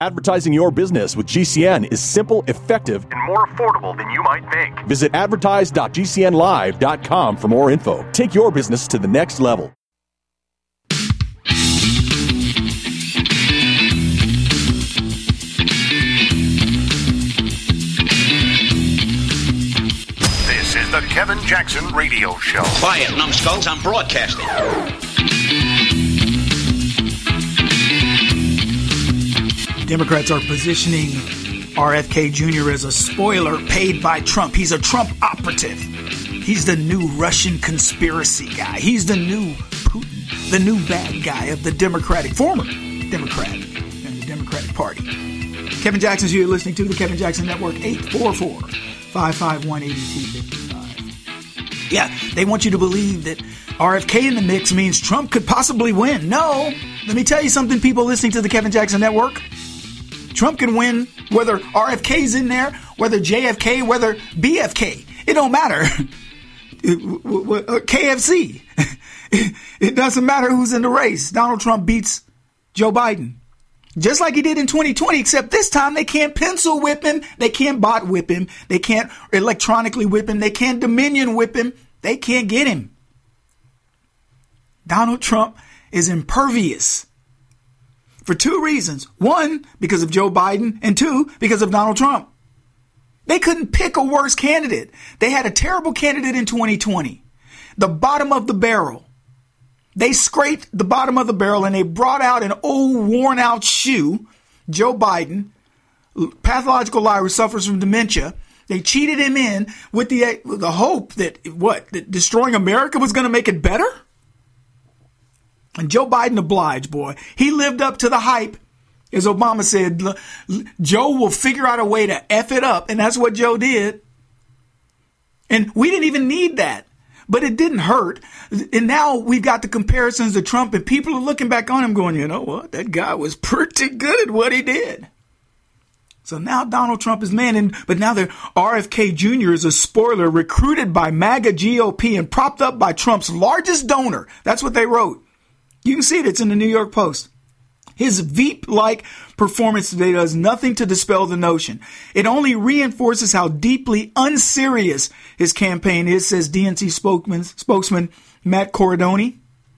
Advertising your business with GCN is simple, effective, and more affordable than you might think. Visit advertise.gcnlive.com for more info. Take your business to the next level. This is the Kevin Jackson Radio Show. Quiet, numbskulls, I'm broadcasting. Democrats are positioning RFK Jr. as a spoiler paid by Trump. He's a Trump operative. He's the new Russian conspiracy guy. He's the new Putin, the new bad guy of the former Democrat and the Democratic Party. Kevin Jackson's here. You're listening to the Kevin Jackson Network, 844-551-8255. Yeah, they want you to believe that RFK in the mix means Trump could possibly win. No, let me tell you something, people listening to the Kevin Jackson Network. Trump can win whether RFK's in there, whether JFK, whether BFK. It don't matter. KFC. It doesn't matter who's in the race. Donald Trump beats Joe Biden. Just like he did in 2020, except this time they can't pencil whip him. They can't bot whip him. They can't electronically whip him. They can't Dominion whip him. They can't get him. Donald Trump is impervious. For two reasons. One, because of Joe Biden, and two, because of Donald Trump. They couldn't pick a worse candidate. They had a terrible candidate in 2020. The bottom of the barrel. They scraped the bottom of the barrel and they brought out an old worn out shoe, Joe Biden, pathological liar who suffers from dementia. They cheated him in with the hope that that destroying America was going to make it better? And Joe Biden obliged, boy. He lived up to the hype. As Obama said, Joe will figure out a way to F it up. And that's what Joe did. And we didn't even need that. But it didn't hurt. And now we've got the comparisons to Trump. And people are looking back on him going, you know what? That guy was pretty good at what he did. So now Donald Trump is man. But now the RFK Jr. is a spoiler recruited by MAGA GOP and propped up by Trump's largest donor. That's what they wrote. You can see it. It's in the New York Post. His Veep-like performance today does nothing to dispel the notion. It only reinforces how deeply unserious his campaign is, says DNC spokesman Matt Corradoni.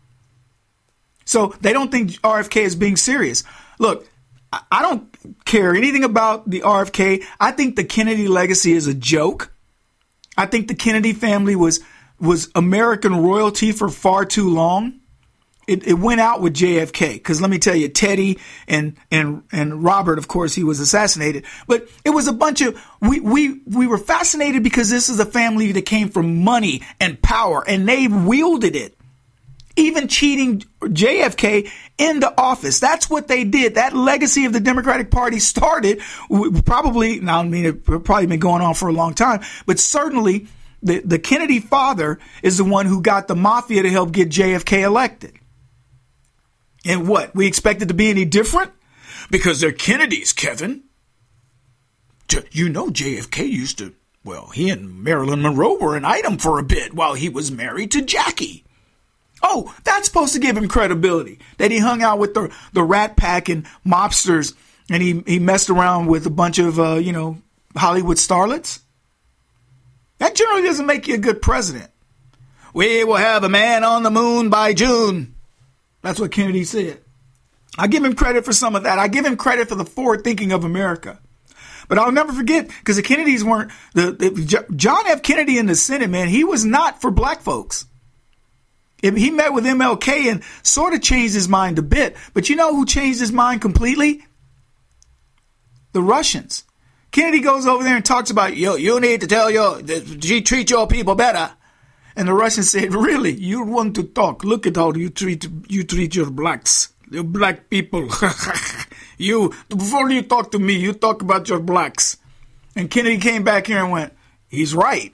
So they don't think RFK is being serious. Look, I don't care anything about the RFK. I think the Kennedy legacy is a joke. I think the Kennedy family was American royalty for far too long. It went out with JFK because let me tell you, Teddy and Robert, of course, he was assassinated. But it was a bunch of we were fascinated because this is a family that came from money and power, and they wielded it, even cheating JFK into office. That's what they did. That legacy of the Democratic Party started probably. Now, I mean, it's probably been going on for a long time, but certainly the Kennedy father is the one who got the mafia to help get JFK elected. And what? We expect it to be any different? Because they're Kennedys, Kevin. You know JFK used to, he and Marilyn Monroe were an item for a bit while he was married to Jackie. Oh, that's supposed to give him credibility. That he hung out with the Rat Pack and mobsters and he messed around with a bunch of, Hollywood starlets. That generally doesn't make you a good president. We will have a man on the moon by June. That's what Kennedy said. I give him credit for some of that. I give him credit for the forward thinking of America. But I'll never forget, because the Kennedys weren't, John F. Kennedy in the Senate, man, he was not for black folks. He met with MLK and sort of changed his mind a bit. But you know who changed his mind completely? The Russians. Kennedy goes over there and talks about, you need to tell treat your people better. And the Russians said, really, you want to talk? Look at how you treat your blacks, your black people. Before you talk to me, you talk about your blacks. And Kennedy came back here and went, he's right.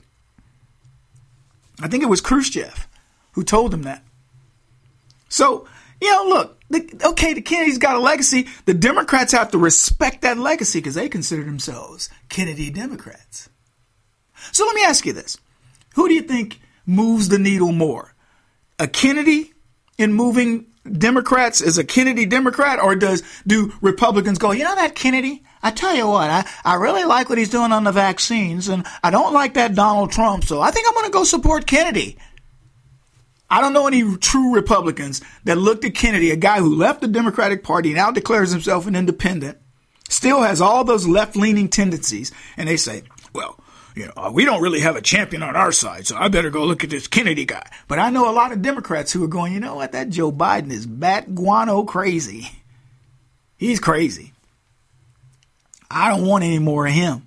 I think it was Khrushchev who told him that. So, look, the Kennedys got a legacy. The Democrats have to respect that legacy because they consider themselves Kennedy Democrats. So let me ask you this. Who do you think moves the needle more? A Kennedy in moving Democrats, is a Kennedy Democrat, or do Republicans go, you know that Kennedy? I tell you what, I really like what he's doing on the vaccines, and I don't like that Donald Trump, so I think I'm going to go support Kennedy. I don't know any true Republicans that looked at Kennedy, a guy who left the Democratic Party, now declares himself an independent, still has all those left-leaning tendencies, and they say, well, you know, we don't really have a champion on our side, so I better go look at this Kennedy guy. But I know a lot of Democrats who are going, you know what, that Joe Biden is bat guano crazy. He's crazy. I don't want any more of him.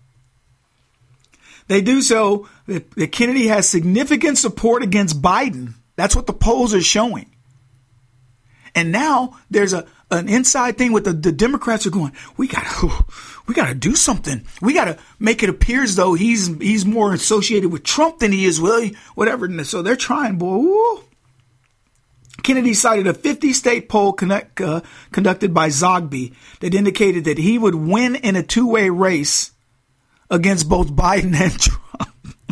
They do so that Kennedy has significant support against Biden. That's what the polls are showing. And now there's an inside thing with the Democrats are going, we gotta do something. We gotta make it appear as though he's more associated with Trump than he is with whatever. So they're trying, boy. Woo. Kennedy cited a 50-state poll conducted by Zogby that indicated that he would win in a two-way race against both Biden and Trump.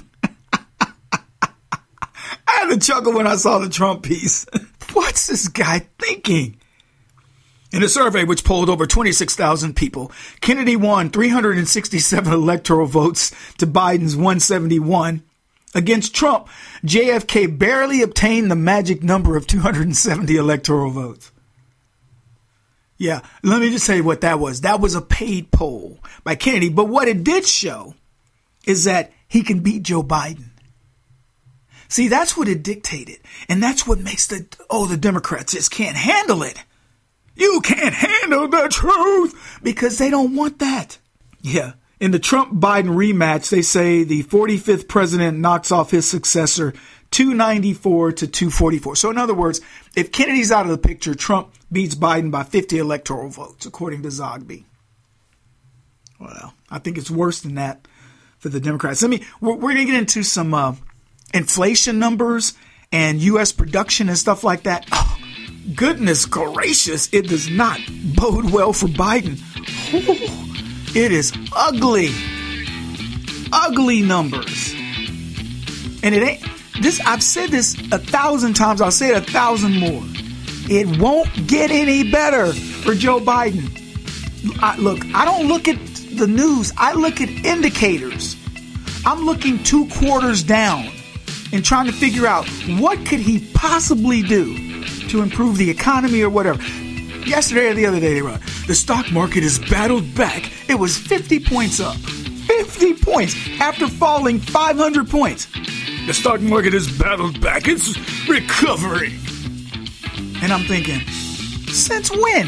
I had to chuckle when I saw the Trump piece. What's this guy thinking? In a survey which polled over 26,000 people, Kennedy won 367 electoral votes to Biden's 171. Against Trump, JFK barely obtained the magic number of 270 electoral votes. Yeah, let me just tell you what that was. That was a paid poll by Kennedy. But what it did show is that he can beat Joe Biden. See, that's what it dictated. And that's what makes the Democrats just can't handle it. You can't handle the truth because they don't want that. Yeah. In the Trump-Biden rematch, they say the 45th president knocks off his successor 294 to 244. So in other words, if Kennedy's out of the picture, Trump beats Biden by 50 electoral votes, according to Zogby. Well, I think it's worse than that for the Democrats. We're going to get into some inflation numbers and U.S. production and stuff like that. Oh, goodness gracious, it does not bode well for Biden. Ooh. It is ugly numbers. And it ain't this. I've said this 1,000 times. I'll say it 1,000 more. It won't get any better for Joe Biden. I don't look at the news. I look at indicators. I'm looking 2 quarters down and trying to figure out what could he possibly do to improve the economy or whatever. Yesterday or the other day, they wrote, the stock market has battled back. It was 50 points up. 50 points after falling 500 points. The stock market has battled back. It's recovering. And I'm thinking, since when?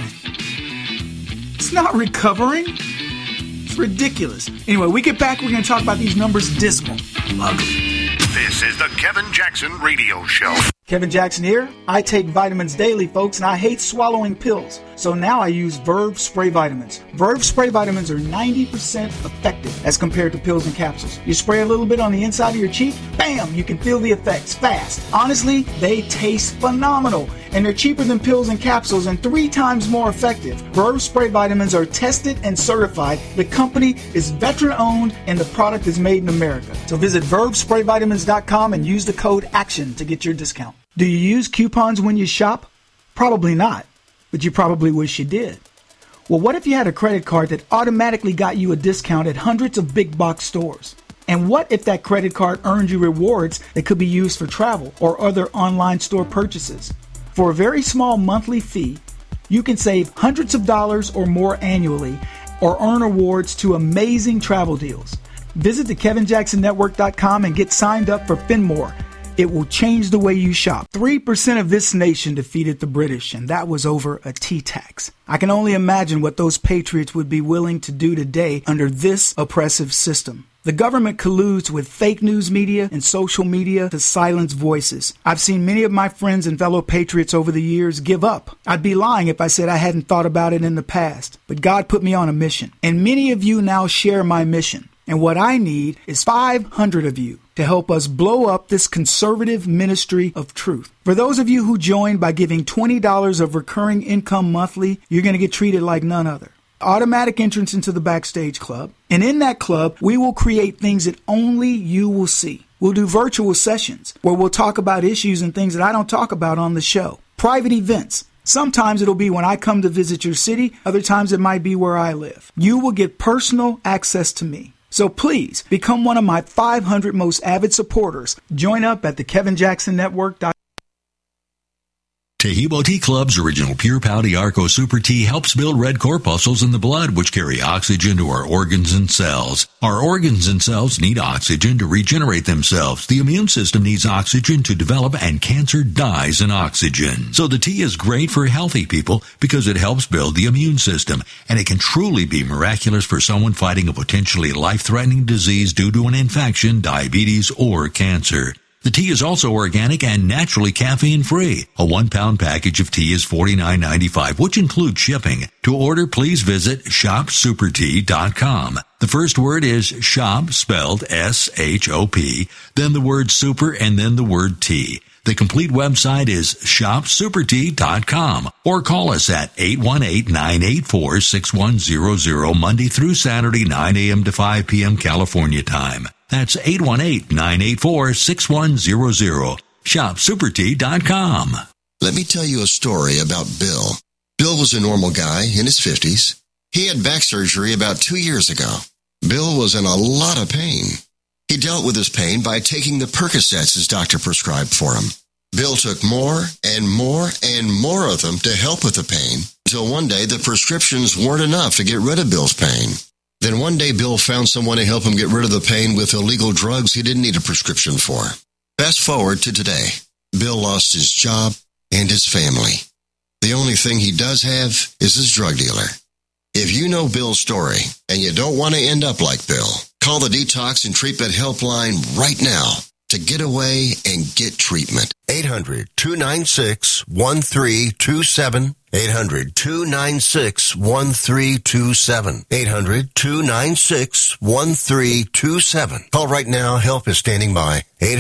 It's not recovering. It's ridiculous. Anyway, we get back. We're going to talk about these numbers. Dismal. Ugly. This is the Kevin Jackson Radio Show. Kevin Jackson here. I take vitamins daily, folks, and I hate swallowing pills. So now I use Verve Spray Vitamins. Verve Spray Vitamins are 90% effective as compared to pills and capsules. You spray a little bit on the inside of your cheek, bam, you can feel the effects fast. Honestly, they taste phenomenal, and they're cheaper than pills and capsules and 3 times more effective. Verve Spray Vitamins are tested and certified. The company is veteran-owned, and the product is made in America. So visit VerveSprayVitamins.com and use the code ACTION to get your discount. Do you use coupons when you shop? Probably not, but you probably wish you did. Well, what if you had a credit card that automatically got you a discount at hundreds of big box stores? And what if that credit card earned you rewards that could be used for travel or other online store purchases? For a very small monthly fee, you can save hundreds of dollars or more annually or earn awards to amazing travel deals. Visit thekevinjacksonnetwork.com and get signed up for Finmore. It will change the way you shop. 3% of this nation defeated the British, and that was over a tea tax. I can only imagine what those patriots would be willing to do today under this oppressive system. The government colludes with fake news media and social media to silence voices. I've seen many of my friends and fellow patriots over the years give up. I'd be lying if I said I hadn't thought about it in the past. But God put me on a mission, and many of you now share my mission. And what I need is 500 of you to help us blow up this conservative ministry of truth. For those of you who join by giving $20 of recurring income monthly, you're going to get treated like none other. Automatic entrance into the Backstage Club. And in that club, we will create things that only you will see. We'll do virtual sessions where we'll talk about issues and things that I don't talk about on the show. private events. Sometimes it'll be when I come to visit your city. Other times it might be where I live. You will get personal access to me. So please become one of my 500 most avid supporters. Join up at the KevinJacksonNetwork.com. Tahibo Tea Club's original Pure Pouty Arco Super Tea helps build red corpuscles in the blood, which carry oxygen to our organs and cells. Our organs and cells need oxygen to regenerate themselves. The immune system needs oxygen to develop, and cancer dies in oxygen. So the tea is great for healthy people because it helps build the immune system, and it can truly be miraculous for someone fighting a potentially life-threatening disease due to an infection, diabetes, or cancer. The tea is also organic and naturally caffeine-free. A 1-pound package of tea is $49.95, which includes shipping. To order, please visit shopsupertea.com. The first word is shop, spelled S-H-O-P, then the word super, and then the word tea. The complete website is shopsupertea.com, or call us at 818-984-6100 Monday through Saturday, 9 a.m. to 5 p.m. California time. That's 818-984-6100. ShopSuperTea.com. Let me tell you a story about Bill. Bill was a normal guy in his 50s. He had back surgery about 2 years ago. Bill was in a lot of pain. He dealt with his pain by taking the Percocets his doctor prescribed for him. Bill took more and more and more of them to help with the pain, until one day the prescriptions weren't enough to get rid of Bill's pain. Then one day Bill found someone to help him get rid of the pain with illegal drugs he didn't need a prescription for. Fast forward to today. Bill lost his job and his family. The only thing he does have is his drug dealer. If you know Bill's story and you don't want to end up like Bill, call the Detox and Treatment Helpline right now to get away and get treatment. 800-296-1327. 800-296-1327. 800-296-1327. Call right now. Help is standing by.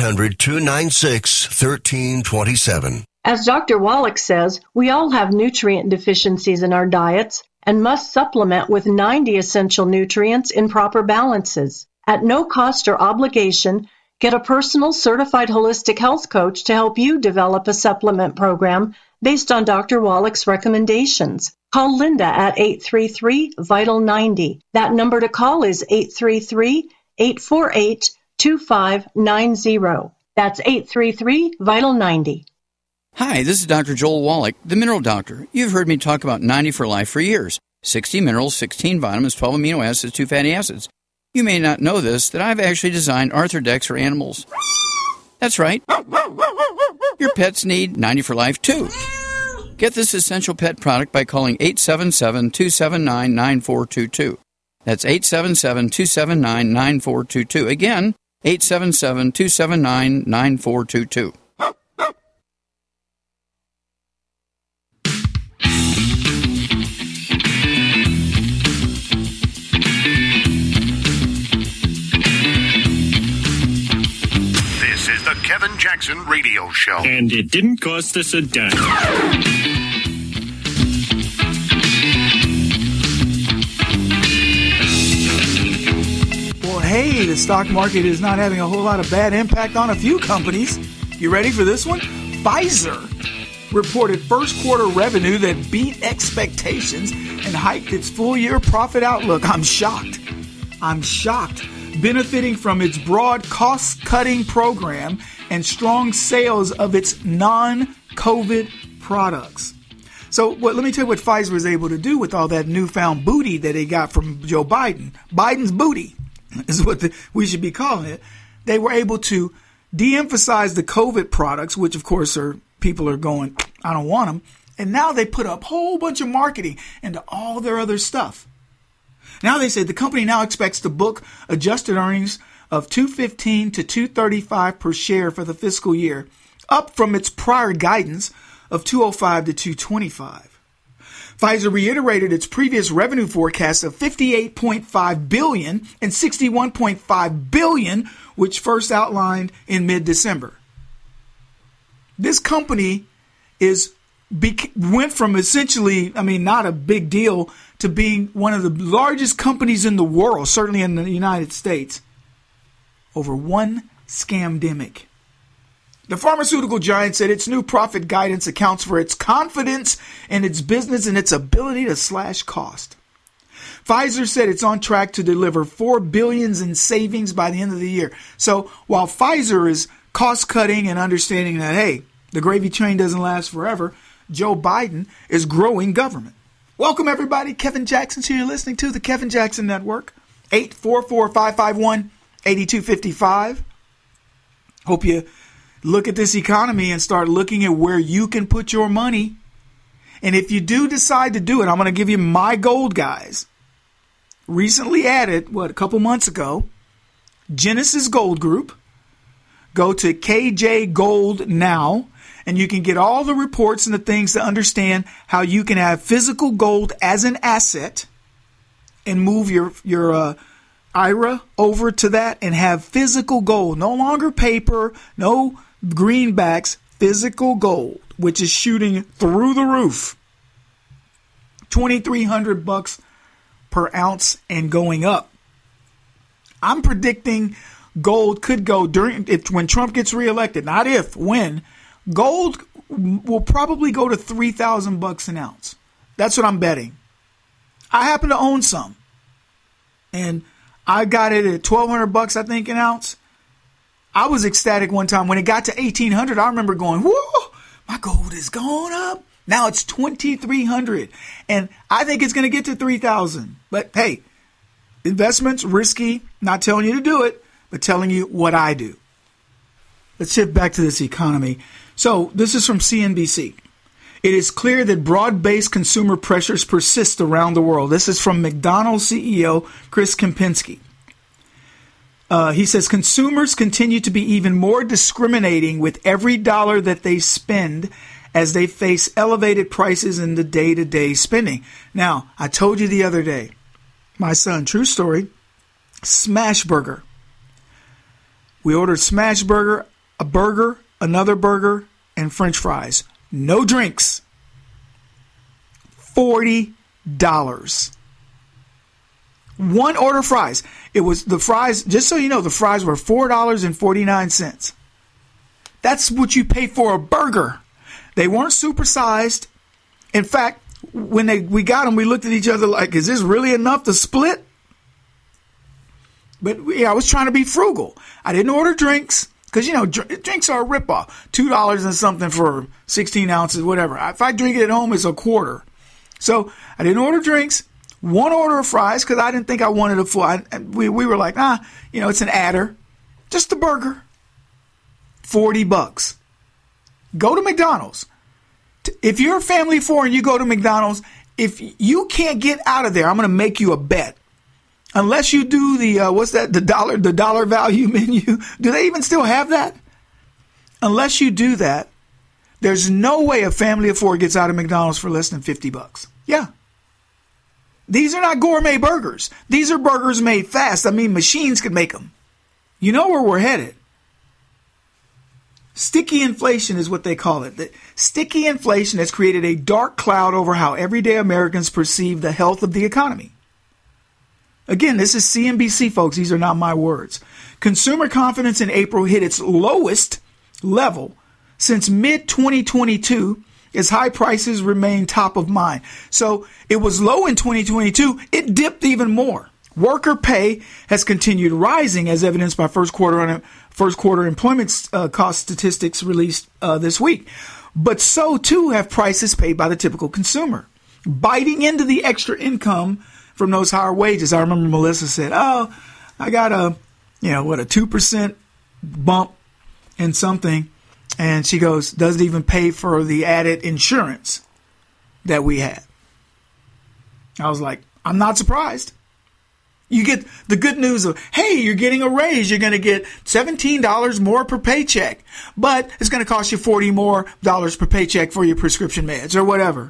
800-296-1327. As Dr. Wallach says, we all have nutrient deficiencies in our diets and must supplement with 90 essential nutrients in proper balances. At no cost or obligation, get a personal certified holistic health coach to help you develop a supplement program based on Dr. Wallach's recommendations. Call Linda at 833-VITAL-90. That number to call is 833-848-2590. That's 833-VITAL-90. Hi, this is Dr. Joel Wallach, the Mineral Doctor. You've heard me talk about 90 for Life for years. 60 minerals, 16 vitamins, 12 amino acids, 2 fatty acids. You may not know this, that I've actually designed Arthrodex for animals. That's right. Your pets need 90 for Life, too. Get this essential pet product by calling 877-279-9422. That's 877-279-9422. Again, 877-279-9422. This is the Kevin Jackson Radio Show. And it didn't cost us a dime. Well, hey, the stock market is not having a whole lot of bad impact on a few companies. You ready for this one? Pfizer reported first quarter revenue that beat expectations and hiked its full-year profit outlook. I'm shocked. Benefiting from its broad cost-cutting program and strong sales of its non-COVID products. So let me tell you what Pfizer was able to do with all that newfound booty that they got from Joe Biden. Biden's booty is what we should be calling it. They were able to de-emphasize the COVID products, which of course people are going, I don't want them. And now they put up a whole bunch of marketing into all their other stuff. Now they say the company now expects to book adjusted earnings of $2.15 to $2.35 per share for the fiscal year, up from its prior guidance of $2.05 to $2.25. Pfizer reiterated its previous revenue forecast of $58.5 billion and $61.5 billion, which first outlined in mid-December. This company went from essentially, not a big deal, to being one of the largest companies in the world, certainly in the United States, over one scamdemic. The pharmaceutical giant said its new profit guidance accounts for its confidence in its business and its ability to slash cost. Pfizer said it's on track to deliver $4 billion in savings by the end of the year. So while Pfizer is cost cutting and understanding that, hey, the gravy train doesn't last forever, Joe Biden is growing government. Welcome, everybody. Kevin Jackson's here. You're listening to the Kevin Jackson Network. 844-551-8255. Hope you look at this economy and start looking at where you can put your money. And if you do decide to do it, I'm going to give you my gold guys. Recently added, a couple months ago, Genesis Gold Group. Go to KJ Gold now, and you can get all the reports and the things to understand how you can have physical gold as an asset and move your IRA over to that and have physical gold. No longer paper, no greenbacks, physical gold, which is shooting through the roof. $2,300 per ounce and going up. I'm predicting gold could go when Trump gets reelected, not if, when. Gold will probably go to $3,000 an ounce. That's what I'm betting. I happen to own some, and I got it at $1,200, I think, an ounce. I was ecstatic one time when it got to $1,800. I remember going, "Whoa, my gold is going up." Now it's $2,300, and I think it's going to get to $3,000. But hey, investments risky. Not telling you to do it, but telling you what I do. Let's shift back to this economy. So this is from CNBC. It is clear that broad-based consumer pressures persist around the world. This is from McDonald's CEO Chris Kempinski. He says consumers continue to be even more discriminating with every dollar that they spend as they face elevated prices in the day-to-day spending. Now, I told you the other day, my son, true story, Smash Burger. We ordered Smash Burger, a burger, another burger, and French fries. No drinks. $40. One order fries. It was the fries, just so you know, the fries were $4.49. That's what you pay for a burger. They weren't supersized. In fact, when we got them, we looked at each other like, is this really enough to split? But I was trying to be frugal. I didn't order drinks because, drinks are a ripoff. $2 and something for 16 ounces, whatever. If I drink it at home, it's a quarter. So I didn't order drinks. One order of fries because I didn't think I wanted a full. We were like, it's an adder. Just a burger. $40. Go to McDonald's. If you're a family of four and you go to McDonald's, if you can't get out of there, I'm going to make you a bet. Unless you do the dollar value menu. Do they even still have that? Unless you do that, there's no way a family of four gets out of McDonald's for less than $50. Yeah. These are not gourmet burgers. These are burgers made fast. Machines could make them. You know where we're headed. Sticky inflation is what they call it. The sticky inflation has created a dark cloud over how everyday Americans perceive the health of the economy. Again, this is CNBC, folks. These are not my words. Consumer confidence in April hit its lowest level since mid-2022 as high prices remain top of mind. So it was low in 2022. It dipped even more. Worker pay has continued rising as evidenced by first quarter employment cost statistics released this week. But so too have prices paid by the typical consumer, biting into the extra income from those higher wages. I remember Melissa said, I got a 2% bump in something. And she goes, doesn't even pay for the added insurance that we had. I was like, I'm not surprised. You get the good news of, hey, you're getting a raise. You're going to get $17 more per paycheck, but it's going to cost you $40 more per paycheck for your prescription meds or whatever.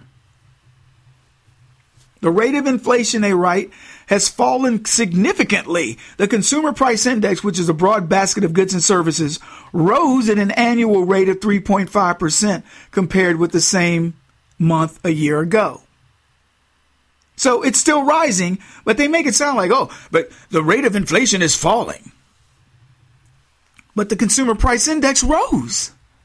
The rate of inflation, they write, has fallen significantly. The Consumer Price Index, which is a broad basket of goods and services, rose at an annual rate of 3.5% compared with the same month a year ago. So it's still rising, but they make it sound like, but the rate of inflation is falling. But the Consumer Price Index rose.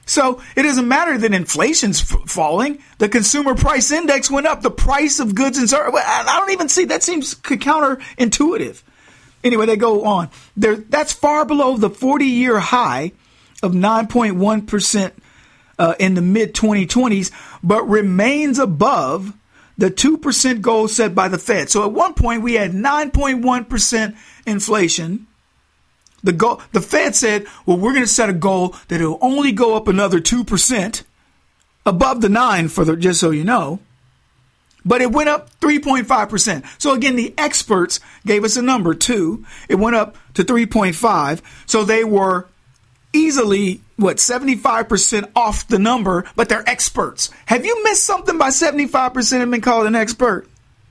So it doesn't matter that inflation's falling. The consumer price index went up. The price of goods and services. I don't even see that. Seems counterintuitive. Anyway, they go on. That's far below the 40-year high of 9.1% in the mid-2020s, but remains above the 2% goal set by the Fed. So at one point, we had 9.1% inflation. The Fed said, well, we're going to set a goal that it'll only go up another 2% above the 9 just so you know. But it went up 3.5%. So again, the experts gave us a number too. It went up to 3.5. So they were easily, 75% off the number, but they're experts. Have you missed something by 75% and been called an expert?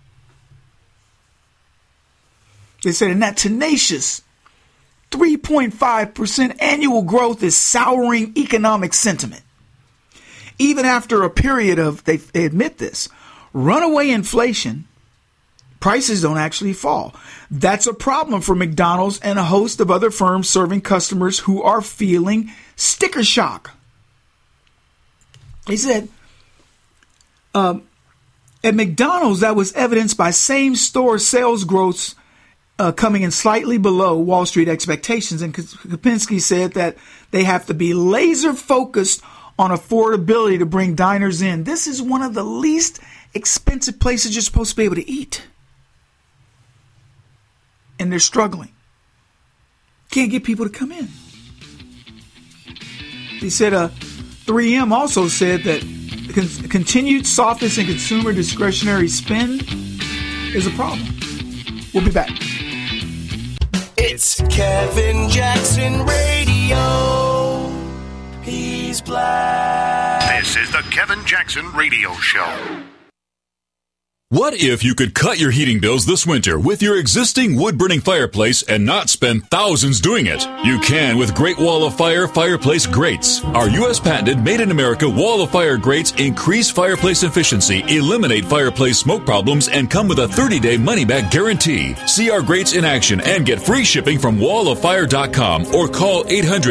They said in that tenacious 3.5% annual growth is souring economic sentiment. Even after a period of, they admit this, runaway inflation, prices don't actually fall. That's a problem for McDonald's and a host of other firms serving customers who are feeling sticker shock. He said, at McDonald's, that was evidenced by same-store sales growth coming in slightly below Wall Street expectations. And Kopinski said that they have to be laser-focused on affordability to bring diners in. This is one of the least expensive places you're supposed to be able to eat. And they're struggling. Can't get people to come in. He said 3M also said that continued softness in consumer discretionary spend is a problem. We'll be back. It's Kevin Jackson Radio. He's black. This is the Kevin Jackson Radio Show. What if you could cut your heating bills this winter with your existing wood-burning fireplace and not spend thousands doing it? You can with Great Wall of Fire fireplace grates. Our U.S. patented made-in-America Wall of Fire grates increase fireplace efficiency, eliminate fireplace smoke problems, and come with a 30-day money-back guarantee. See our grates in action and get free shipping from walloffire.com or call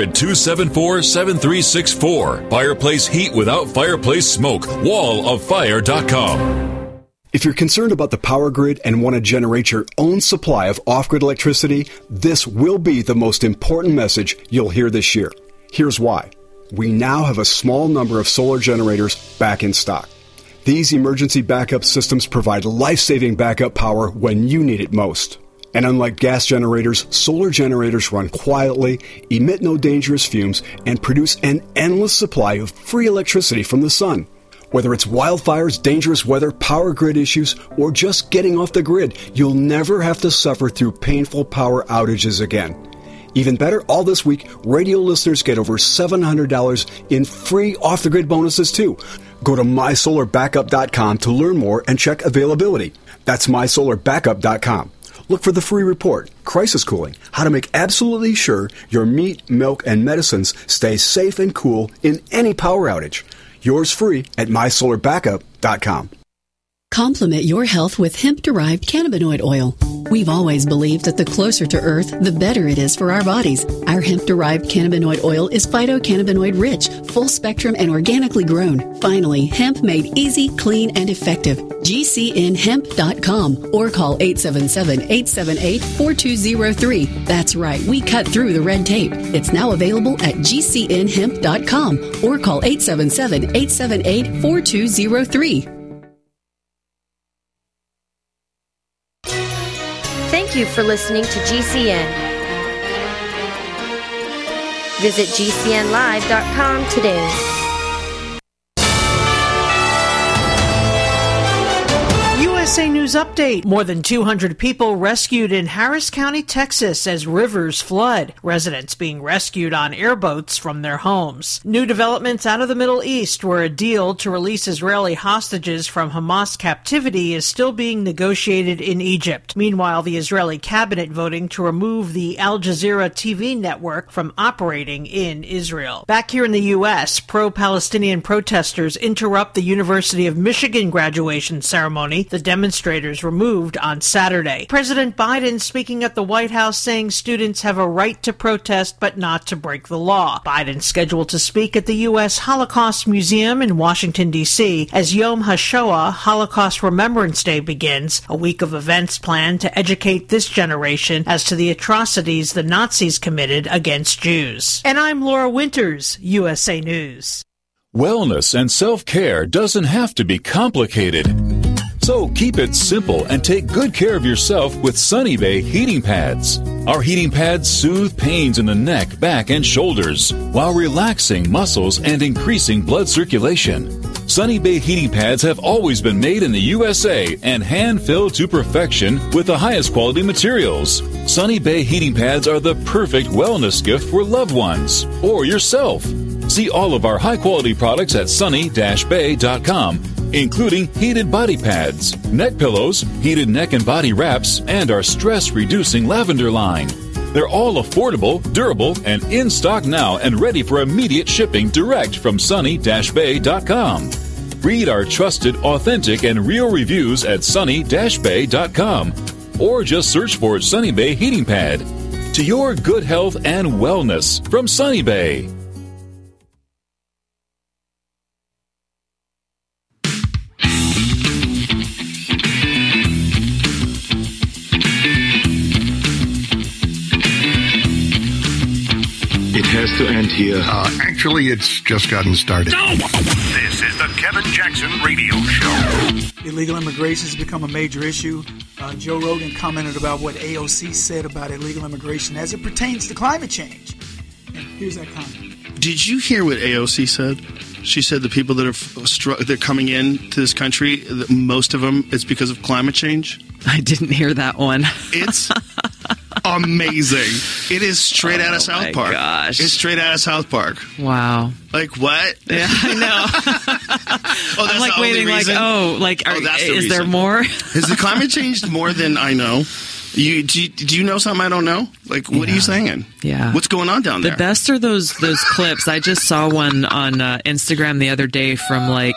800-274-7364. Fireplace heat without fireplace smoke. walloffire.com. If you're concerned about the power grid and want to generate your own supply of off-grid electricity, this will be the most important message you'll hear this year. Here's why. We now have a small number of solar generators back in stock. These emergency backup systems provide life-saving backup power when you need it most. And unlike gas generators, solar generators run quietly, emit no dangerous fumes, and produce an endless supply of free electricity from the sun. Whether it's wildfires, dangerous weather, power grid issues, or just getting off the grid, you'll never have to suffer through painful power outages again. Even better, all this week, radio listeners get over $700 in free off-the-grid bonuses, too. Go to mysolarbackup.com to learn more and check availability. That's mysolarbackup.com. Look for the free report, Crisis Cooling, how to make absolutely sure your meat, milk, and medicines stay safe and cool in any power outage. Yours free at mysolarbackup.com. Complement your health with hemp-derived cannabinoid oil. We've always believed that the closer to Earth, the better it is for our bodies. Our hemp-derived cannabinoid oil is phytocannabinoid rich, full spectrum, and organically grown. Finally, hemp made easy, clean, and effective. GCNhemp.com or call 877-878-4203. That's right, we cut through the red tape. It's now available at GCNhemp.com or call 877-878-4203. Thank you for listening to GCN. Visit GCNlive.com today. USA News Update. More than 200 people rescued in Harris County, Texas as rivers flood. Residents being rescued on airboats from their homes. New developments out of the Middle East, where a deal to release Israeli hostages from Hamas captivity is still being negotiated in Egypt. Meanwhile, the Israeli cabinet voting to remove the Al Jazeera TV network from operating in Israel. Back here in the U.S., pro-Palestinian protesters interrupt the University of Michigan graduation ceremony. The demonstrators removed on Saturday. President Biden speaking at the White House saying students have a right to protest but not to break the law. Biden scheduled to speak at the U.S. Holocaust Museum in Washington, D.C. as Yom HaShoah, Holocaust Remembrance Day, begins, a week of events planned to educate this generation as to the atrocities the Nazis committed against Jews. And I'm Laura Winters, USA News. Wellness and self-care doesn't have to be complicated. So keep it simple and take good care of yourself with Sunny Bay heating pads. Our heating pads soothe pains in the neck, back, and shoulders while relaxing muscles and increasing blood circulation. Sunny Bay heating pads have always been made in the USA and hand-filled to perfection with the highest quality materials. Sunny Bay heating pads are the perfect wellness gift for loved ones or yourself. See all of our high-quality products at sunny-bay.com, including heated body pads, neck pillows, heated neck and body wraps, and our stress-reducing lavender line. They're all affordable, durable, and in stock now and ready for immediate shipping direct from sunny-bay.com. Read our trusted, authentic, and real reviews at sunny-bay.com or just search for Sunny Bay Heating Pad. To your good health and wellness from Sunny Bay. It has to end here. Actually, it's just gotten started. This is the Kevin Jackson Radio Show. Illegal immigration has become a major issue. Joe Rogan commented about what AOC said about illegal immigration as it pertains to climate change. And here's that comment. Did you hear what AOC said? She said the people that are they're coming in to this country, most of them, it's because of climate change. I didn't hear that one. It's amazing. It is straight out of South Park. Gosh. It's straight out of South Park. Wow. Like what? Yeah, I know. I'm like waiting, like, is there more? Has the climate changed more than I know? Do you know something I don't know? Like, what are you saying? Yeah. What's going on down there? The best are those clips. I just saw one on Instagram the other day from like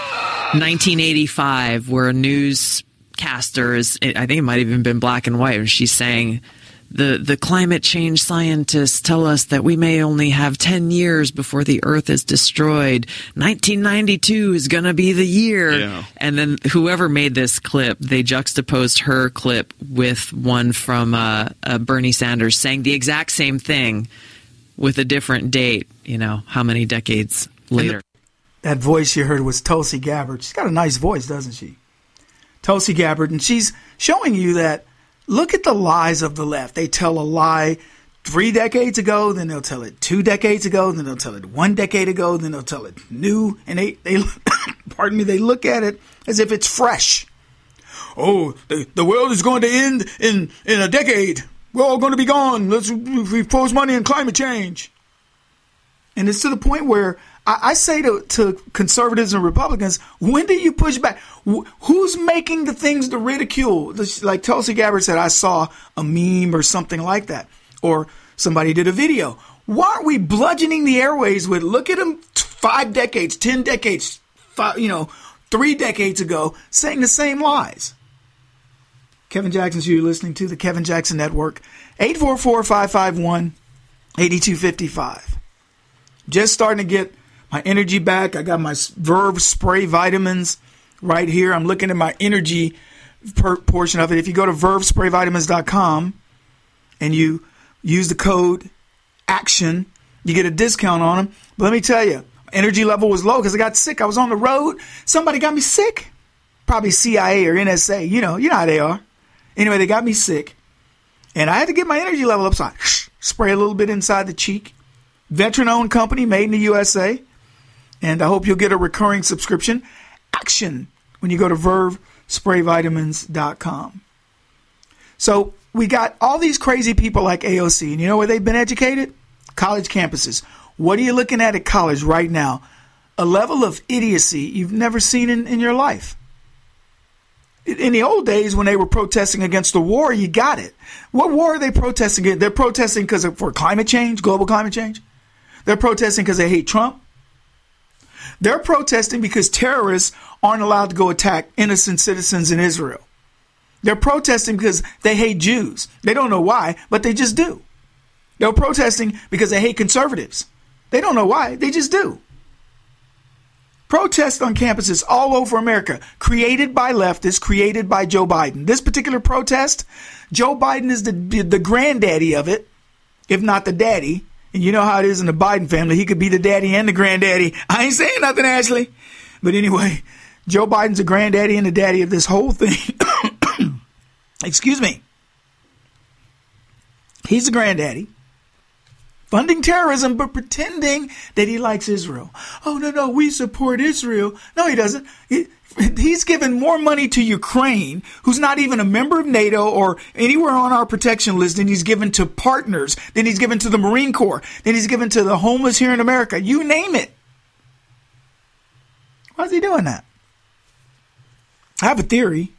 1985 where a newscaster I think it might have even been black and white, and she's saying the climate change scientists tell us that we may only have 10 years before the Earth is destroyed. 1992 is going to be the year. Yeah. And then whoever made this clip, they juxtaposed her clip with one from Bernie Sanders saying the exact same thing with a different date, how many decades later. That voice you heard was Tulsi Gabbard. She's got a nice voice, doesn't she? Tulsi Gabbard. And she's showing you that look at the lies of the left. They tell a lie 3 decades ago, then they'll tell it 2 decades ago, then they'll tell it 1 decade ago, then they'll tell it new. And they pardon me, they look at it as if it's fresh. Oh, the world is going to end in a decade. We're all going to be gone. We post money in climate change. And it's to the point where I say to conservatives and Republicans, when do you push back? Who's making the things to ridicule? Like Tulsi Gabbard said, I saw a meme or something like that. Or somebody did a video. Why aren't we bludgeoning the airways with, look at them 5 decades, 10 decades, 3 decades ago, saying the same lies? Kevin Jackson, you're listening to the Kevin Jackson Network, 844-551-8255. Just starting to get my energy back. I got my Verve spray vitamins right here. I'm looking at my energy portion of it. If you go to vervesprayvitamins.com and you use the code ACTION, you get a discount on them. But let me tell you, energy level was low because I got sick. I was on the road. Somebody got me sick. Probably CIA or NSA. You know how they are. Anyway, they got me sick. And I had to get my energy level up. So I spray a little bit inside the cheek. Veteran-owned company, made in the USA. And I hope you'll get a recurring subscription. Action when you go to vervesprayvitamins.com. So we got all these crazy people like AOC. And you know where they've been educated? College campuses. What are you looking at college right now? A level of idiocy you've never seen in your life. In the old days when they were protesting against the war, you got it. What war are they protesting against? They're protesting for climate change, global climate change. They're protesting because they hate Trump. They're protesting because terrorists aren't allowed to go attack innocent citizens in Israel. They're protesting because they hate Jews. They don't know why, but they just do. They're protesting because they hate conservatives. They don't know why, they just do. Protests on campuses all over America, created by leftists, created by Joe Biden. This particular protest, Joe Biden is the granddaddy of it, if not the daddy. And you know how it is in the Biden family. He could be the daddy and the granddaddy. I ain't saying nothing, Ashley. But anyway, Joe Biden's the granddaddy and the daddy of this whole thing. Excuse me. He's the granddaddy. Funding terrorism, but pretending that he likes Israel. Oh, no, we support Israel. No, he doesn't. He's given more money to Ukraine, who's not even a member of NATO or anywhere on our protection list, than he's given to partners, than he's given to the Marine Corps, than he's given to the homeless here in America. You name it. Why is he doing that? I have a theory.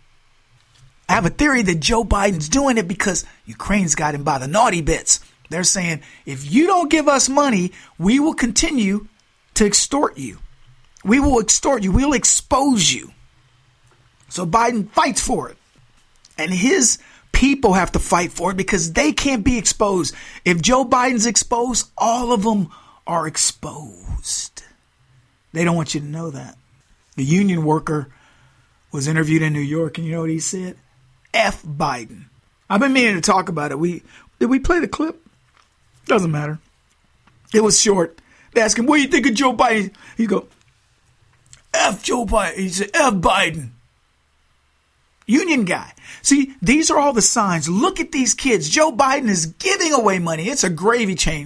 That Joe Biden's doing it because Ukraine's got him by the naughty bits. They're saying, if you don't give us money, we will continue to extort you. We will extort you. We'll expose you. So Biden fights for it. And his people have to fight for it because they can't be exposed. If Joe Biden's exposed, all of them are exposed. They don't want you to know that. The union worker was interviewed in New York, and you know what he said? F Biden. I've been meaning to talk about it. Did we play the clip? Doesn't matter. It was short. They asked him, what do you think of Joe Biden? He go, F Joe Biden. He said, F Biden. Union guy. See, these are all the signs. Look at these kids. Joe Biden is giving away money. It's a gravy train.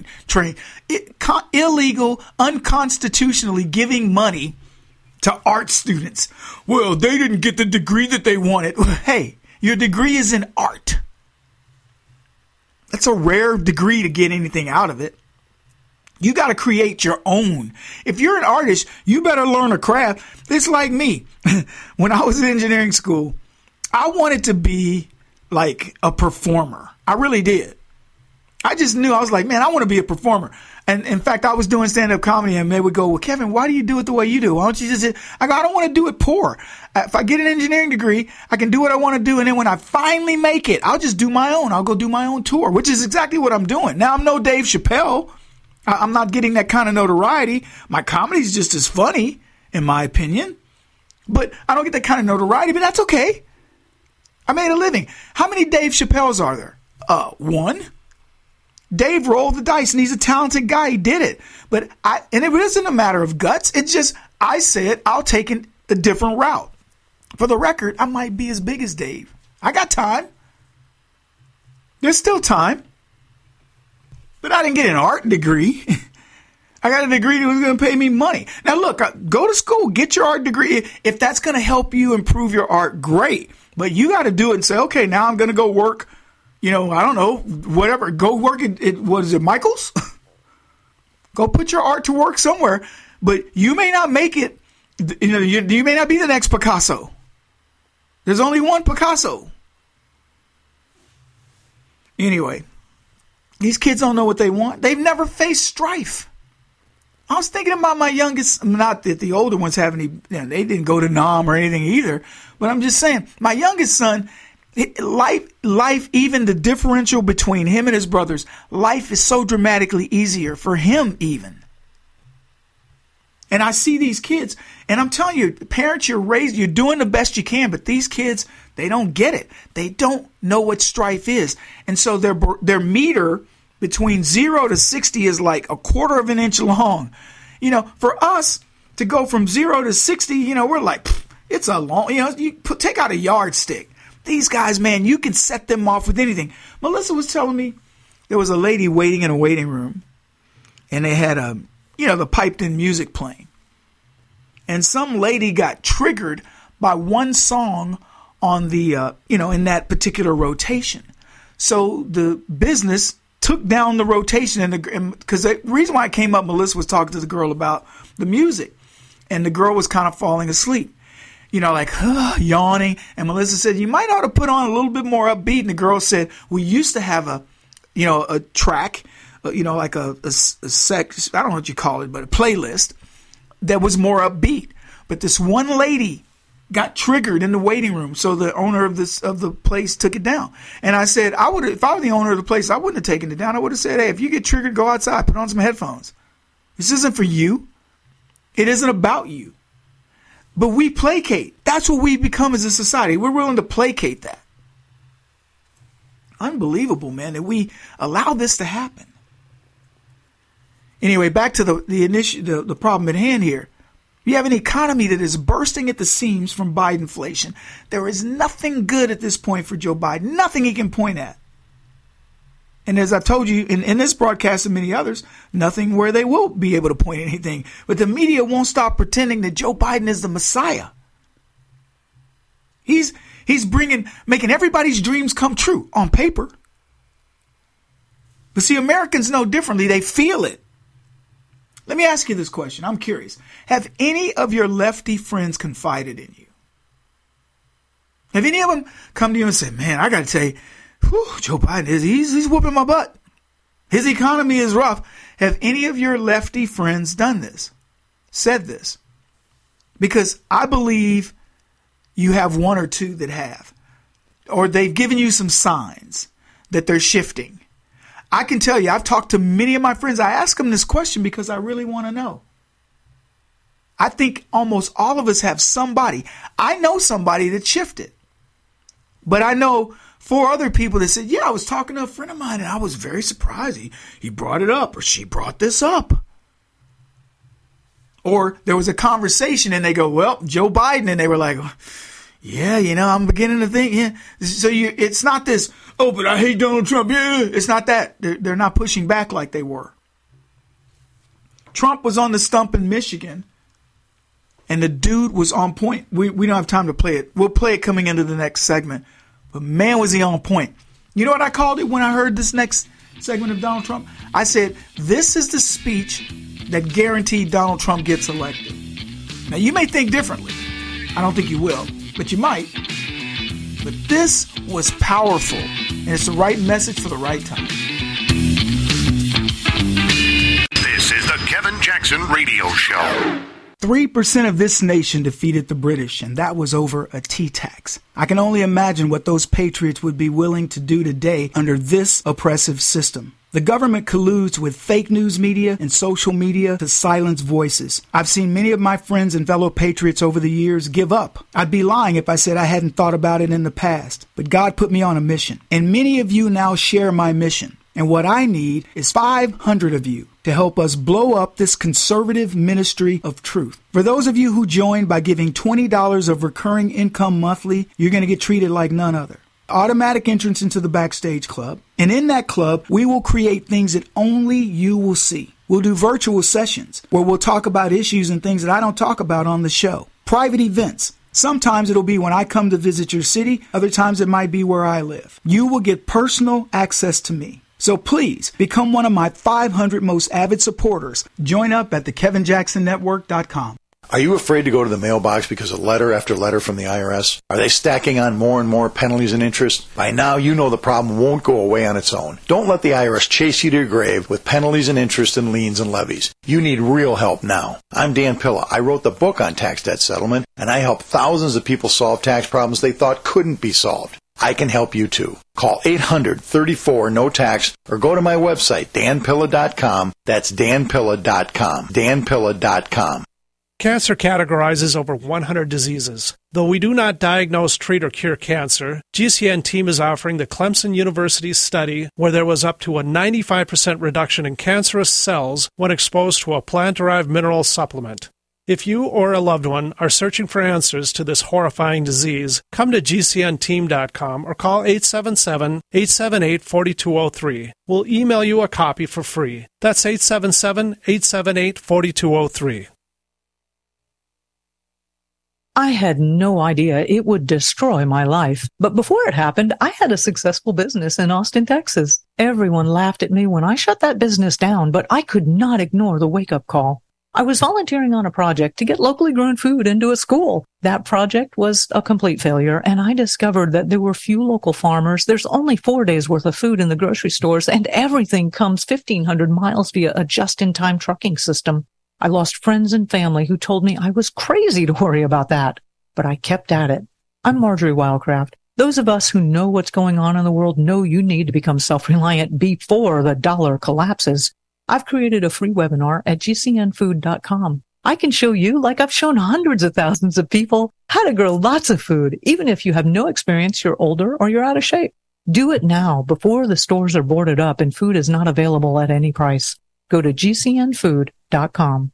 Illegal, unconstitutionally giving money to art students. Well, they didn't get the degree that they wanted. Hey, your degree is in art. That's a rare degree to get anything out of it. You got to create your own. If you're an artist, you better learn a craft. It's like me. When I was in engineering school, I wanted to be like a performer. I really did. I just knew. I was like, man, I want to be a performer. And in fact, I was doing stand-up comedy, and they would go, well, Kevin, why do you do it the way you do? Why don't you just... I go, I don't want to do it poor. If I get an engineering degree, I can do what I want to do. And then when I finally make it, I'll just do my own. I'll go do my own tour, which is exactly what I'm doing. Now, I'm no Dave Chappelle. I'm not getting that kind of notoriety. My comedy's just as funny, in my opinion. But I don't get that kind of notoriety, but that's okay. I made a living. How many Dave Chappelles are there? One. Dave rolled the dice, and he's a talented guy. He did it. And it isn't a matter of guts. It's just, I said, I'll take a different route. For the record, I might be as big as Dave. I got time. There's still time. But I didn't get an art degree. I got a degree that was going to pay me money. Now, look, go to school, get your art degree. If that's going to help you improve your art, great. But you got to do it and say, okay, now I'm going to go work. I don't know, whatever. Go work at what is it, Michael's? Go put your art to work somewhere. But you may not make it. You may not be the next Picasso. There's only one Picasso. Anyway, these kids don't know what they want. They've never faced strife. I was thinking about my youngest, not that the older ones have any, they didn't go to Nam or anything either. But I'm just saying, my youngest son, life, even the differential between him and his brothers, life is so dramatically easier for him even. And I see these kids, and I'm telling you, parents, you're doing the best you can, but these kids, they don't get it. They don't know what strife is. And so their meter between 0 to 60 is like 1/4 of an inch long. For us to go from 0 to 60, we're like, it's a long, take out a yardstick. These guys, man, you can set them off with anything. Melissa was telling me there was a lady waiting in a waiting room, and they had the piped-in music playing. And some lady got triggered by one song on the, in that particular rotation. So the business took down the rotation, because the reason why it came up, Melissa was talking to the girl about the music, and the girl was kind of falling asleep. Yawning. And Melissa said, you might ought to put on a little bit more upbeat. And the girl said, we used to have a track, like a sex, I don't know what you call it, but a playlist that was more upbeat. But this one lady got triggered in the waiting room. So the owner of the place took it down. And I said, if I were the owner of the place, I wouldn't have taken it down. I would have said, hey, if you get triggered, go outside, put on some headphones. This isn't for you. It isn't about you. But we placate. That's what we've become as a society. We're willing to placate that. Unbelievable, man, that we allow this to happen. Anyway, back to the problem at hand here. You have an economy that is bursting at the seams from Bidenflation. There is nothing good at this point for Joe Biden. Nothing he can point at. And as I told you in this broadcast and many others, nothing where they will be able to point at anything. But the media won't stop pretending that Joe Biden is the Messiah. He's making everybody's dreams come true on paper. But see, Americans know differently. They feel it. Let me ask you this question. I'm curious. Have any of your lefty friends confided in you? Have any of them come to you and say, man, I got to tell you, Joe Biden, he's whooping my butt. His economy is rough. Have any of your lefty friends done this? Said this? Because I believe you have one or two that have. Or they've given you some signs that they're shifting. I can tell you, I've talked to many of my friends. I ask them this question because I really want to know. I think almost all of us have somebody. I know somebody that shifted. But I know 4 other people that said, yeah, I was talking to a friend of mine and I was very surprised. He brought it up or she brought this up. Or there was a conversation and they go, well, Joe Biden. And they were like, yeah, I'm beginning to think. Yeah. So it's not this, oh, but I hate Donald Trump. Yeah, it's not that. They're not pushing back like they were. Trump was on the stump in Michigan and the dude was on point. We don't have time to play it. We'll play it coming into the next segment. But man, was he on point. You know what I called it when I heard this next segment of Donald Trump? I said, this is the speech that guaranteed Donald Trump gets elected. Now, you may think differently. I don't think you will, but you might. But this was powerful, and it's the right message for the right time. This is the Kevin Jackson Radio Show. 3% of this nation defeated the British, and that was over a tea tax. I can only imagine what those patriots would be willing to do today under this oppressive system. The government colludes with fake news media and social media to silence voices. I've seen many of my friends and fellow patriots over the years give up. I'd be lying if I said I hadn't thought about it in the past. But God put me on a mission, and many of you now share my mission. And what I need is 500 of you to help us blow up this conservative ministry of truth. For those of you who join by giving $20 of recurring income monthly, you're going to get treated like none other. Automatic entrance into the Backstage Club. And in that club, we will create things that only you will see. We'll do virtual sessions where we'll talk about issues and things that I don't talk about on the show. Private events. Sometimes it'll be when I come to visit your city. Other times it might be where I live. You will get personal access to me. So please become one of my 500 most avid supporters. Join up at thekevinjacksonnetwork.com. Are you afraid to go to the mailbox because of letter after letter from the IRS? Are they stacking on more and more penalties and interest? By now, you know the problem won't go away on its own. Don't let the IRS chase you to your grave with penalties and interest and liens and levies. You need real help now. I'm Dan Pilla. I wrote the book on tax debt settlement, and I help thousands of people solve tax problems they thought couldn't be solved. I can help you too. Call 800-34-NO-TAX or go to my website, danpilla.com. That's danpilla.com. danpilla.com. Cancer categorizes over 100 diseases. Though we do not diagnose, treat, or cure cancer, GCN team is offering the Clemson University study where there was up to a 95% reduction in cancerous cells when exposed to a plant-derived mineral supplement. If you or a loved one are searching for answers to this horrifying disease, come to GCNteam.com or call 877-878-4203. We'll email you a copy for free. That's 877-878-4203. I had no idea it would destroy my life. But before it happened, I had a successful business in Austin, Texas. Everyone laughed at me when I shut that business down, but I could not ignore the wake-up call. I was volunteering on a project to get locally grown food into a school. That project was a complete failure, and I discovered that there were few local farmers. There's only 4 days worth of food in the grocery stores, and everything comes 1,500 miles via a just-in-time trucking system. I lost friends and family who told me I was crazy to worry about that. but I kept at it. I'm Marjorie Wildcraft. Those of us who know what's going on in the world know you need to become self-reliant before the dollar collapses. I've created a free webinar at gcnfood.com. I can show you, like I've shown hundreds of thousands of people, how to grow lots of food, even if you have no experience, you're older, or you're out of shape. Do it now before the stores are boarded up and food is not available at any price. Go to gcnfood.com.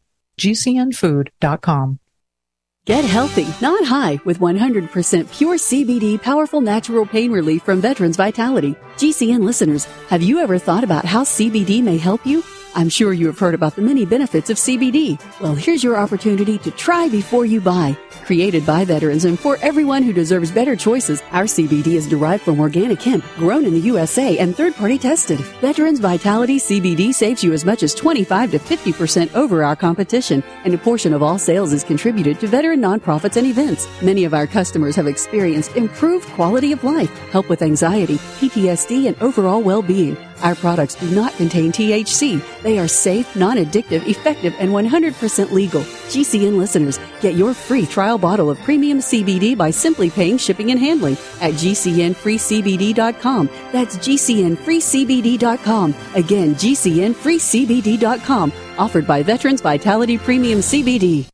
gcnfood.com. Get healthy, not high, with 100% pure CBD powerful natural pain relief from Veterans Vitality. GCN listeners, have you ever thought about how CBD may help you? I'm sure you have heard about the many benefits of CBD. Well, here's your opportunity to try before you buy. Created by veterans and for everyone who deserves better choices, our CBD is derived from organic hemp, grown in the USA and third-party tested. Veterans Vitality CBD saves you as much as 25 to 50% over our competition, and a portion of all sales is contributed to veteran nonprofits and events. Many of our customers have experienced improved quality of life, help with anxiety, PTSD, and overall well-being. Our products do not contain THC. They are safe, non-addictive, effective, and 100% legal. GCN listeners, get your free trial bottle of premium CBD by simply paying shipping and handling at gcnfreecbd.com. That's gcnfreecbd.com. Again, gcnfreecbd.com. Offered by Veterans Vitality Premium CBD.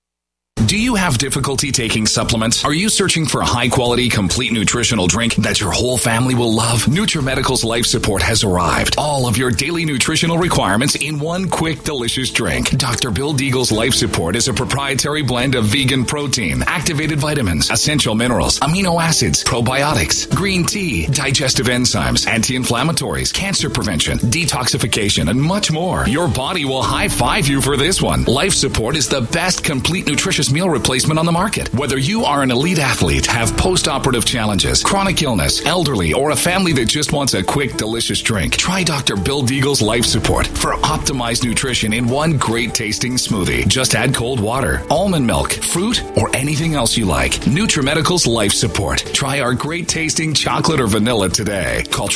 Do you have difficulty taking supplements? Are you searching for a high-quality, complete nutritional drink that your whole family will love? NutriMedical's Life Support has arrived. All of your daily nutritional requirements in one quick, delicious drink. Dr. Bill Deagle's Life Support is a proprietary blend of vegan protein, activated vitamins, essential minerals, amino acids, probiotics, green tea, digestive enzymes, anti-inflammatories, cancer prevention, detoxification, and much more. Your body will high-five you for this one. Life Support is the best complete nutritious meal replacement on the market. Whether you are an elite athlete, have post-operative challenges, chronic illness, elderly, or a family that just wants a quick, delicious drink, try Dr. Bill Deagle's Life Support for optimized nutrition in one great tasting smoothie. Just add cold water, almond milk, fruit, or anything else you like. NutriMedical's Life Support. Try our great tasting chocolate or vanilla today. Call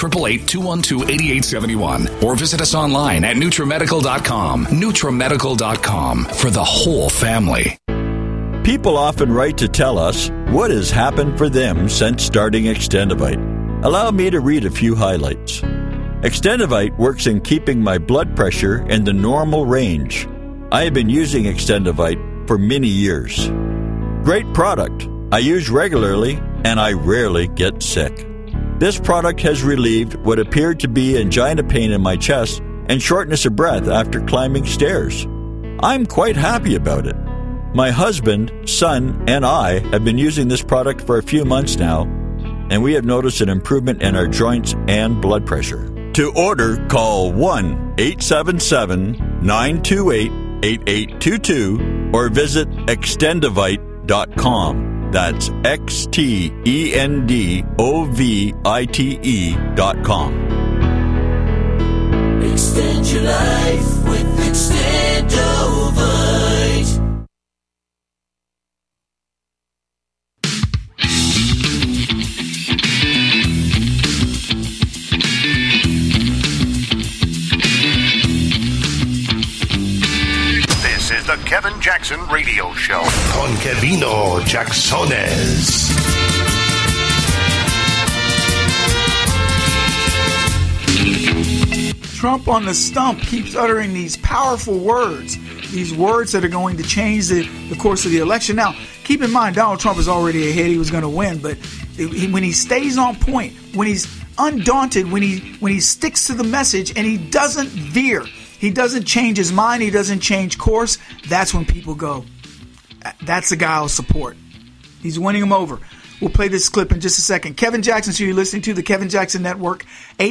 888-212-8871 or visit us online at NutriMedical.com. NutriMedical.com for the whole family. People often write to tell us what has happened for them since starting Extendivite. Allow me to read a few highlights. Extendivite works in keeping my blood pressure in the normal range. I have been using Extendivite for many years. Great product. I use regularly and I rarely get sick. This product has relieved what appeared to be angina pain in my chest and shortness of breath after climbing stairs. I'm quite happy about it. My husband, son, and I have been using this product for a few months now, and we have noticed an improvement in our joints and blood pressure. To order, call 1-877-928-8822 or visit extendivite.com. That's XTENDOVITE.com. Extend your life with Extendovite. This is the Kevin Jackson Radio Show. Con Kevino Jacksones. Trump on the stump keeps uttering these powerful words, these words that are going to change the course of the election. Now, keep in mind, Donald Trump is already ahead. He was going to win, but when he stays on point, when he's undaunted, when he sticks to the message and he doesn't veer, he doesn't change his mind, he doesn't change course, that's when people go, that's the guy I'll support. He's winning them over. We'll play this clip in just a second. Kevin Jackson, so you're listening to the Kevin Jackson Network,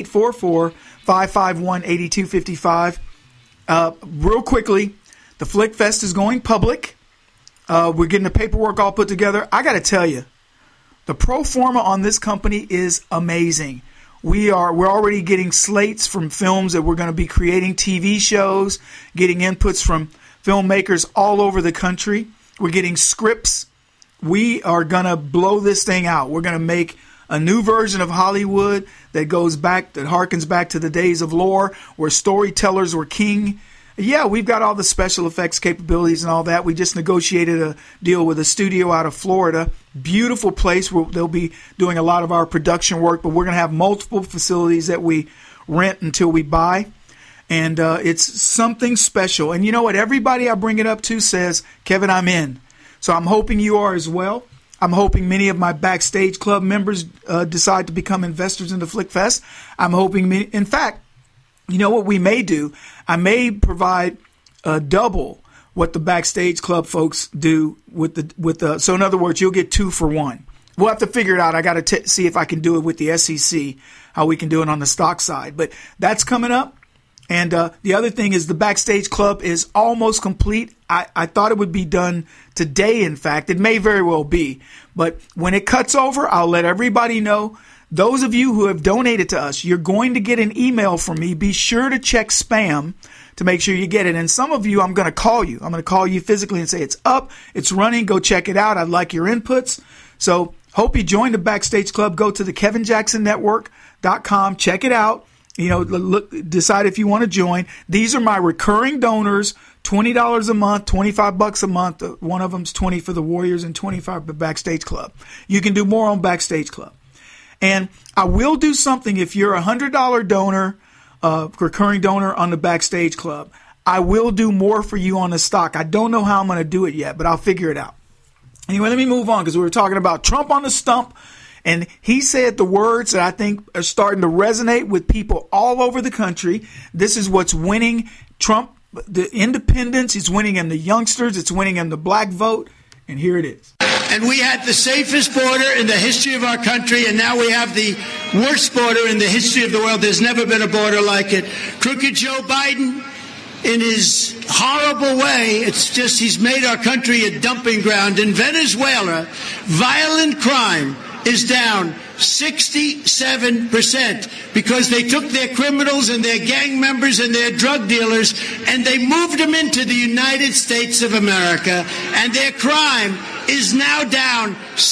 844-551-8255. Real quickly, the Flick Fest is going public. We're getting the paperwork all put together. I got to tell you, the pro forma on this company is amazing. We're already getting slates from films that we're going to be creating, TV shows, getting inputs from filmmakers all over the country. We're getting scripts. We are going to blow this thing out. We're going to make a new version of Hollywood that harkens back to the days of lore, where storytellers were king. Yeah, we've got all the special effects capabilities and all that. We just negotiated a deal with a studio out of Florida. Beautiful place where they'll be doing a lot of our production work, but we're going to have multiple facilities that we rent until we buy. And it's something special. And you know what? Everybody I bring it up to says, Kevin, I'm in. So I'm hoping you are as well. I'm hoping many of my Backstage Club members decide to become investors into FlickFest. I'm hoping, in fact, you know what we may do? I may provide double what the Backstage Club folks do with the. So in other words, you'll get 2 for 1. We'll have to figure it out. I got to see if I can do it with the SEC, how we can do it on the stock side. But that's coming up. And the other thing is the Backstage Club is almost complete. I thought it would be done today, in fact. It may very well be. But when it cuts over, I'll let everybody know. Those of you who have donated to us, you're going to get an email from me. Be sure to check spam to make sure you get it. And some of you, I'm going to call you. I'm going to call you physically and say, it's up, it's running, go check it out. I'd like your inputs. So hope you join the Backstage Club. Go to the KevinJacksonNetwork.com. Check it out. You know, look, decide if you want to join. These are my recurring donors, $20 a month, $25 a month. One of them's $20 for the Warriors and $25 for the Backstage Club. You can do more on Backstage Club. And I will do something if you're a $100 donor, recurring donor on the Backstage Club. I will do more for you on the stock. I don't know how I'm going to do it yet, but I'll figure it out. Anyway, let me move on because we were talking about Trump on the stump. And he said the words that I think are starting to resonate with people all over the country. This is what's winning Trump, the independents. It's winning him the youngsters. It's winning him the black vote. And here it is. And we had the safest border in the history of our country, and now we have the worst border in the history of the world. There's never been a border like it. Crooked Joe Biden, in his horrible way, it's just he's made our country a dumping ground. In Venezuela, violent crime is down 67% because they took their criminals and their gang members and their drug dealers and they moved them into the United States of America, and their crime is now down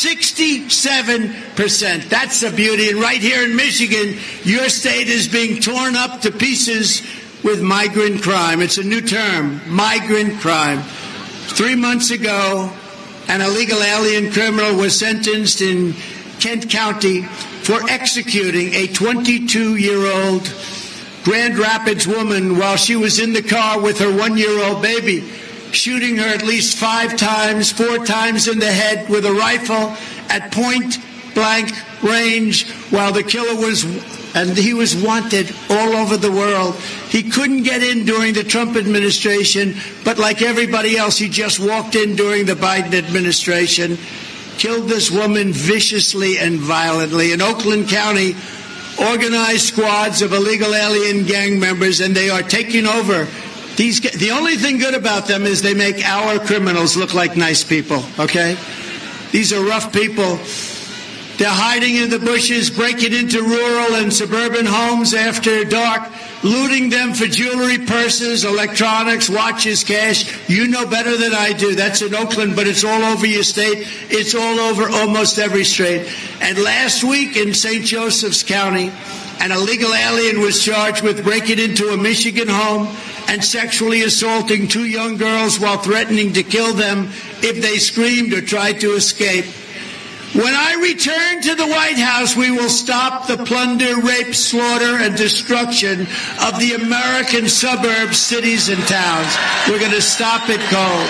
67%. That's the beauty. And right here in Michigan, your state is being torn up to pieces with migrant crime. It's a new term, migrant crime. 3 months ago, an illegal alien criminal was sentenced in Kent County for executing a 22-year-old Grand Rapids woman while she was in the car with her 1-year-old baby, shooting her at least 5 times, 4 times in the head with a rifle at point-blank range while the killer he was wanted all over the world. He couldn't get in during the Trump administration, but like everybody else, he just walked in during the Biden administration. Killed this woman viciously and violently. In Oakland County, organized squads of illegal alien gang members, and they are taking over. The only thing good about them is they make our criminals look like nice people, okay? These are rough people. They're hiding in the bushes, breaking into rural and suburban homes after dark, looting them for jewelry, purses, electronics, watches, cash. You know better than I do. That's in Oakland, but it's all over your state. It's all over almost every state. And last week in St. Joseph's County, an illegal alien was charged with breaking into a Michigan home and sexually assaulting 2 young girls while threatening to kill them if they screamed or tried to escape. When I return to the White House, we will stop the plunder, rape, slaughter, and destruction of the American suburbs, cities, and towns. We're going to stop it cold.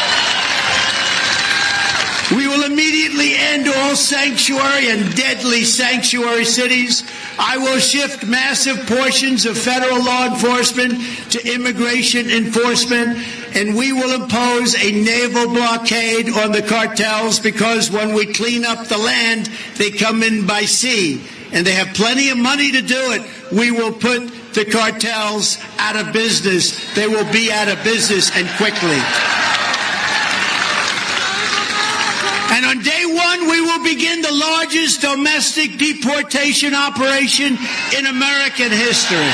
We will immediately end all sanctuary and deadly sanctuary cities. I will shift massive portions of federal law enforcement to immigration enforcement, and we will impose a naval blockade on the cartels because when we clean up the land, they come in by sea, and they have plenty of money to do it. We will put the cartels out of business. They will be out of business, and quickly. And on day 1, we will begin the largest domestic deportation operation in American history.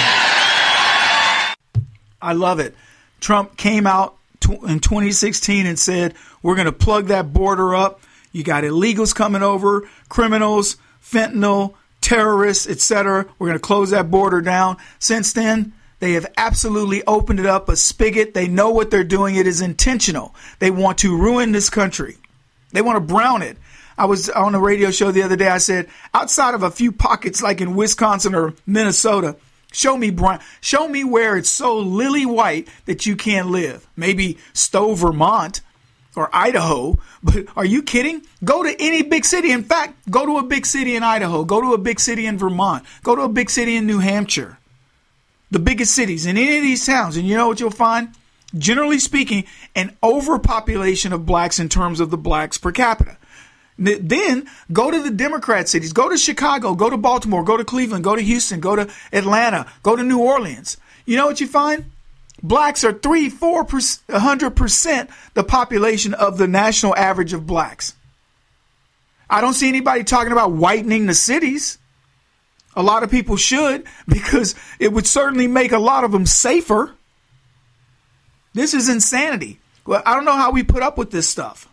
I love it. Trump came out in 2016 and said, we're going to plug that border up. You got illegals coming over, criminals, fentanyl, terrorists, etc. We're going to close that border down. Since then, They have absolutely opened it up a spigot. They know what they're doing. It is intentional. They want to ruin this country. They want to brown it. I was on a radio show the other day. I said, outside of a few pockets like in Wisconsin or Minnesota, show me where it's so lily white that you can't live. Maybe Stowe, Vermont or Idaho. But are you kidding? Go to any big city. In fact, go to a big city in Idaho. Go to a big city in Vermont. Go to a big city in New Hampshire. The biggest cities in any of these towns. And you know what you'll find? Generally speaking, an overpopulation of blacks in terms of the blacks per capita. Then go to the Democrat cities. Go to Chicago. Go to Baltimore. Go to Cleveland. Go to Houston. Go to Atlanta. Go to New Orleans. You know what you find? Blacks are 100% the population of the national average of blacks. I don't see anybody talking about whitening the cities. A lot of people should, because it would certainly make a lot of them safer. This is insanity. Well, I don't know how we put up with this stuff.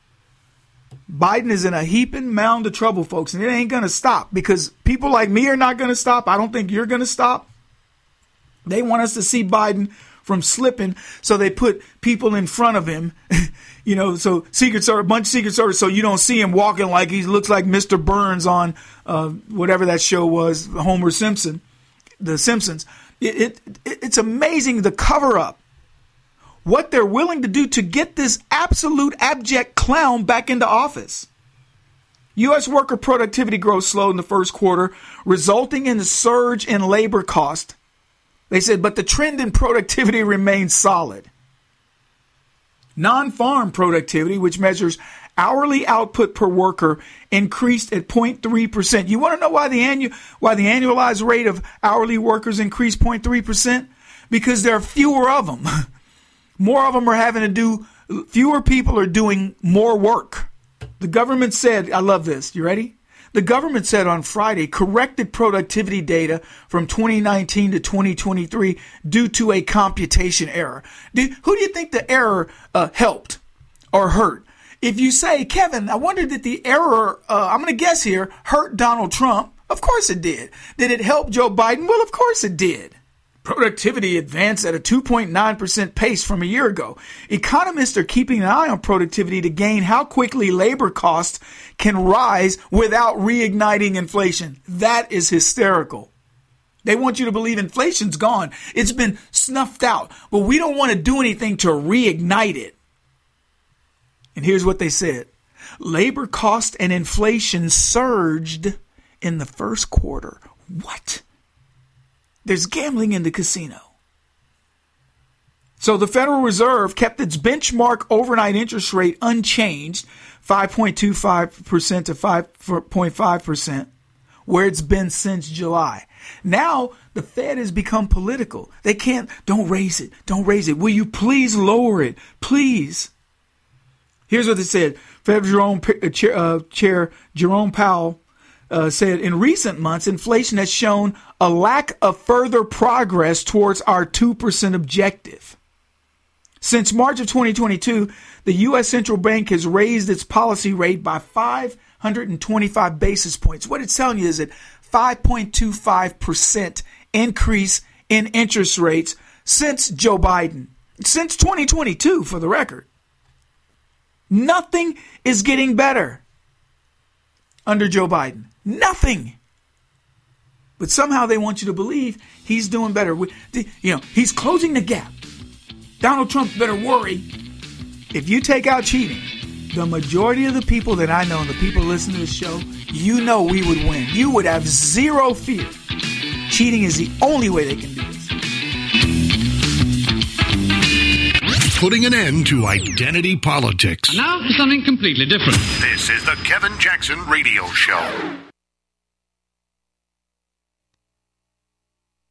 Biden is in a heaping mound of trouble, folks, and it ain't going to stop, because people like me are not going to stop. I don't think you're going to stop. They want us to see Biden from slipping, so they put people in front of him, so Secret Service, a bunch of Secret Service, so you don't see him walking like he looks like Mr. Burns on whatever that show was, Homer Simpson, The Simpsons. It's amazing the cover-up. What they're willing to do to get this absolute abject clown back into office. U.S. worker productivity growth slowed in the first quarter, resulting in a surge in labor cost. They said, but the trend in productivity remains solid. Non-farm productivity, which measures hourly output per worker, increased at 0.3%. You want to know why the annualized rate of hourly workers increased 0.3%? Because there are fewer of them. More of them are having to do, fewer people are doing more work. The government said, I love this, you ready? The government said on Friday, corrected productivity data from 2019 to 2023 due to a computation error. Who do you think the error helped or hurt? If you say, Kevin, I wonder did the error, I'm going to guess here, hurt Donald Trump? Of course it did. Did it help Joe Biden? Well, of course it did. Productivity advanced at a 2.9% pace from a year ago. Economists are keeping an eye on productivity to gain how quickly labor costs can rise without reigniting inflation. That is hysterical. They want you to believe inflation's gone. It's been snuffed out, but we don't want to do anything to reignite it. And here's what they said. Labor cost and inflation surged in the first quarter. What? There's gambling in the casino. So the Federal Reserve kept its benchmark overnight interest rate unchanged, 5.25% to 5.5%, where it's been since July. Now the Fed has become political. They don't raise it. Don't raise it. Will you please lower it? Please. Here's what they said. Fed Chair Jerome Powell said, in recent months, inflation has shown a lack of further progress towards our 2% objective. Since March of 2022, the U.S. Central Bank has raised its policy rate by 525 basis points. What it's telling you is that 5.25% increase in interest rates since Joe Biden, since 2022, for the record. Nothing is getting better under Joe Biden. Nothing. But somehow they want you to believe he's doing better. He's closing the gap. Donald Trump better worry. If you take out cheating, the majority of the people that I know and the people listening to this show, you know we would win. You would have zero fear. Cheating is the only way they can do this. Putting an end to identity politics. And now for something completely different. This is the Kevin Jackson Radio Show.